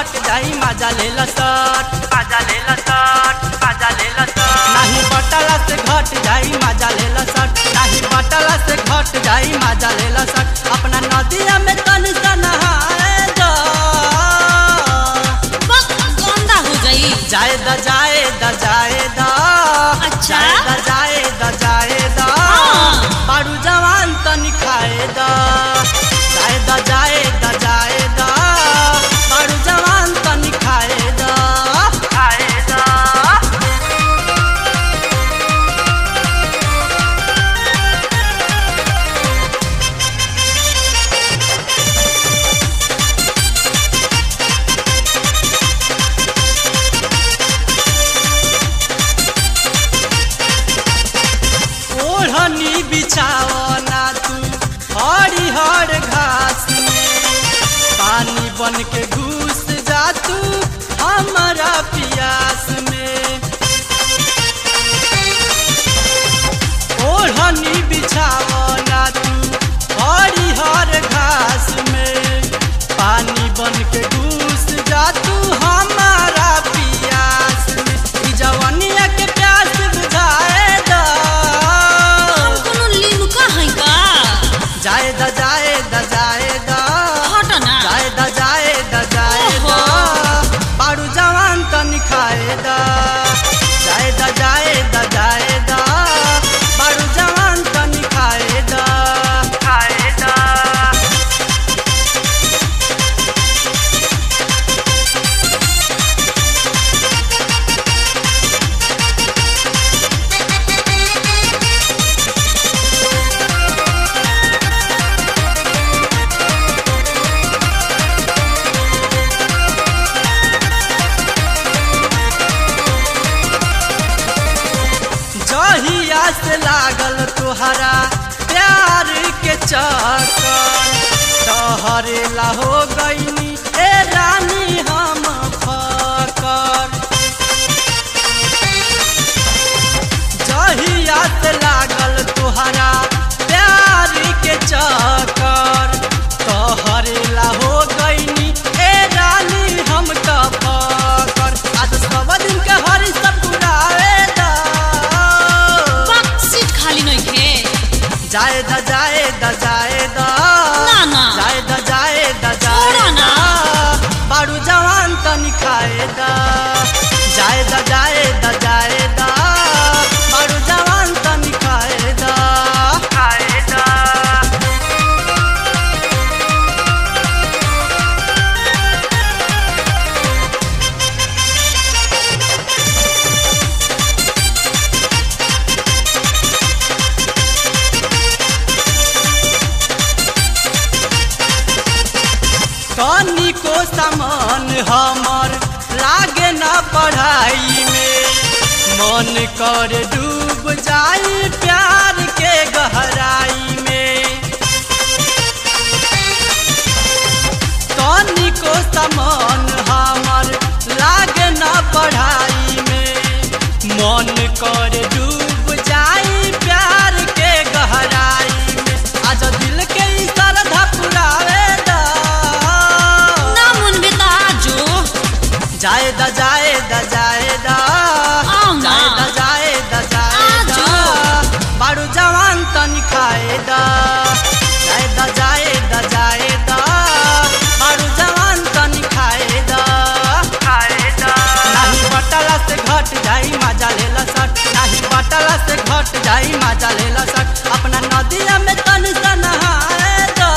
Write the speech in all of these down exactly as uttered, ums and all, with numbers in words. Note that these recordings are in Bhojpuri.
घट जाई मजा ले लसट मजा ले लसट मजा ले लसट नहीं बटला से घट जाई मजा ले लसट नहीं बटला से घट जाई मजा ले लसट अपना नदिया में तनी सा नहाए दो गंदा हो जाई जाए द जाए द जाए द अच्छा द जाए द जाए द बारू जवान तनी खाए द जाए द जाए द जाए द बारू जवान तनी खाए द खाए द ओढ़नी बिछाओ ना तू हरिहर घास में पानी बन के घुस जा तू हमारा पियास में ओढ़नी बिछाओ ना तू हरिहर घास में पानी बन के घुस जा तू हमारा पियास में ई जवानिया के प्यास बुझाए द कोनो लिमका है का जाए द जाए द जाए द हट ना जाए द जाए द जाए द बारू जवान तनी खाए द जाए द जाए द जाए द बारू जवान तनी खाए द खाए द जहिया से लागल तुहरा प्यार के चक्कर तोहरे ला हो गईनी ए रानी हम फकर जहिया से लागल तुहरा प्यार के चक्कर तोहरे ला हो गईनी ए रानी हम तो फकर आज सब दिन के हरी सब पुरावे जाए द जाए द जाए द ना ना जाए द जाए द छोड़ो जाए ना। द बारू जवान तनी खाए द जाए द जाए द जाए द बारू जवान तनी खाए द खाए द तनी को सामान हमर लागे ना पढ़ाई में मन कर डूब जाई प्यार के गहराई में तनी को सामान हमर लागे ना पढ़ाई में मन कर डूब जाई प्यार के गहराई में आज दिल के श्रद्धा पुरावे जाए द जाए द जाए द जाए द जाए द जाए द बारू जवान तनी खाए द जाए द जाए द जाए द बारू जवान तनी खाए द खाए द नहीं बटला से घट जाई मजा ले लसट नहीं बटला से घट जाई मजा ले लसट अपना नदिया में तनी सा नहाए द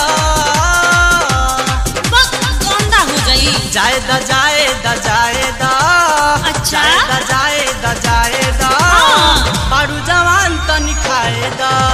गंदा हो जाई जाए द जाए द जाए द अच्छा जाए द जाए द जाए द बारू जवान तनी खाए द